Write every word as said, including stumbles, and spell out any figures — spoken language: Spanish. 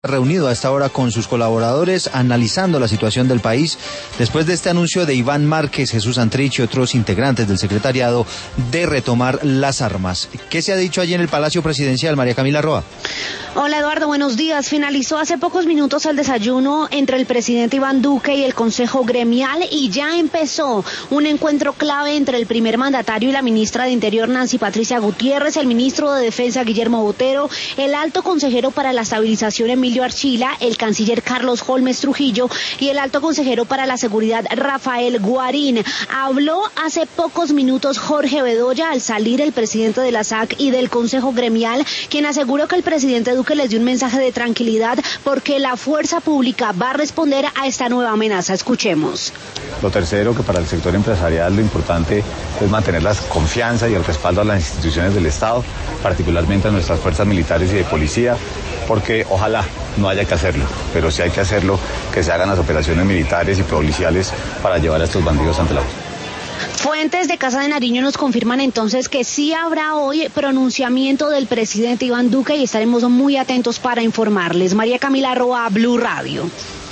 Reunido a esta hora con sus colaboradores, analizando la situación del país, después de este anuncio de Iván Márquez, Jesús Santrich y otros integrantes del secretariado de retomar las armas. ¿Qué se ha dicho allí en el Palacio Presidencial, María Camila Roa? Hola Eduardo, buenos días. Finalizó hace pocos minutos el desayuno entre el presidente Iván Duque y el Consejo Gremial y ya empezó un encuentro clave entre el primer mandatario y la ministra de Interior Nancy Patricia Gutiérrez, el ministro de Defensa Guillermo Botero, el alto consejero para la estabilización Emilio Archila, el canciller Carlos Holmes Trujillo y el alto consejero para la seguridad Rafael Guarín. Habló hace pocos minutos Jorge Bedoya al salir el presidente de la S A C y del Consejo Gremial, quien aseguró que el presidente Duque les dio un mensaje de tranquilidad porque la fuerza pública va a responder a esta nueva amenaza. Escuchemos. Lo tercero, que para el sector empresarial lo importante es mantener la confianza y el respaldo a las instituciones del Estado, particularmente a nuestras fuerzas militares y de policía, porque ojalá no haya que hacerlo, pero si hay que hacerlo, que se hagan las operaciones militares y policiales para llevar a estos bandidos ante la justicia. Fuentes de Casa de Nariño nos confirman entonces que sí habrá hoy pronunciamiento del presidente Iván Duque y estaremos muy atentos para informarles. María Camila Roa, Blue Radio.